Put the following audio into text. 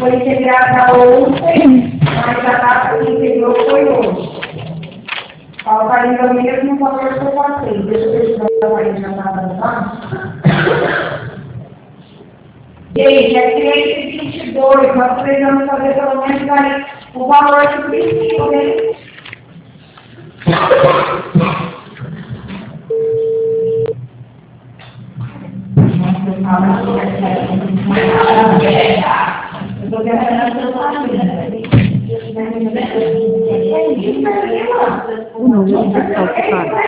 foi integrada ontem, mas a data que integrou foi hoje. Falta ainda o mesmo valor que eu passei. Deixa eu ver se a Maria já está dando. Gente, é cliente 22, nós precisamos fazer pelo menos aí o valor do princípio dele. O número está ocupado.